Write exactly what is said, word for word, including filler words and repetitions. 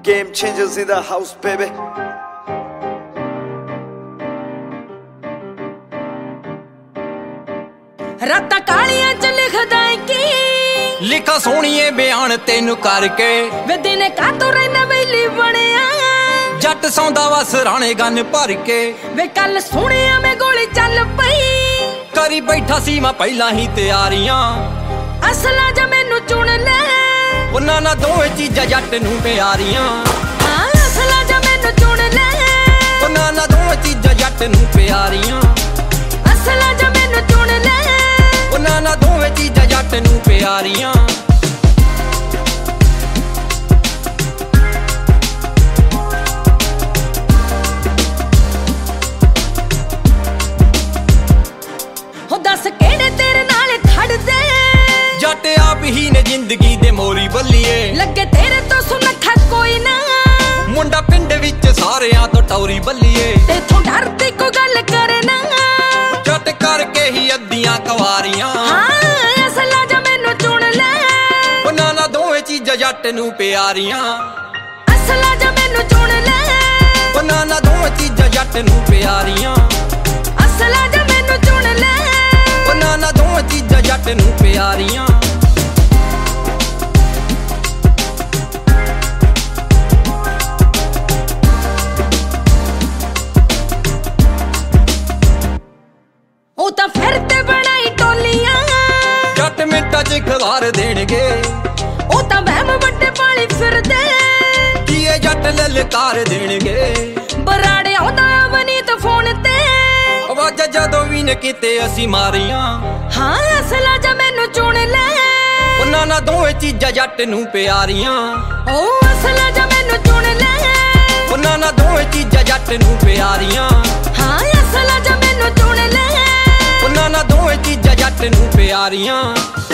Game changers in the house, baby. राता कालियां च लिखदा की लिखा सोहणीए बयान तेनू करके वे दिने का तो रहना वेली बनिया जट सौंदा वा सराणे गन भर के वे कल सुनिया मैं गोली चल पई करी बैठा सी मैं पहला ही तैयारियां असला जा मैनू चुन ले उन्हां ना दोवें चीजां जट नू प्यारियां हां असला जा मैनू चुन ले उन्हां ना दोवें चीजां जट नू प्यारियां असला जा मैनू चुन ले उन्हां ना दोवें चीजां जट नू प्यारियां हो दस केड़े तेरे नाल खड़दे जट आप ही ने जिंदगी दे मोरी बल्लीए लगे तेरे तो सुनखा कोई ना मुंडा पिंड विच सारियां तो टौरी बल्लीए तेथों डरदी कोई गल करे ना जट करके ही अद्दियां कवारियां हां असला जा मैनू चुन ले उन्हां ना दोवें चीजां जट नू प्यारियां असला जा मैनू चुन ले उन्हां ना दोवें चीजां जट नू प्यारियां असला जा मैनू चुन ले उन्हां ना दोवें चीजां जट नू प्यारियां ओ तां फिर ते बनाई टोलियां जट मिंटां च खवार देणगे ओ तां वहम वड्डे पाली फिरदे कीए जट ललकार देणगे बराड़े आउंदा वनीत फोन ते आवाज़ जदों भी न किते असीं मारियां हां असला जा मैनू चुन ले उन्हां ना दोवें चीजां जट नू प्यारियां ओ असला जा मैनू चुन ले उन्हां ना दोवें चीजां जट नू प्यारियां हां असला जा मैनू चुन ले उन्हां ना दोवें चीजां जट नू प्यारियां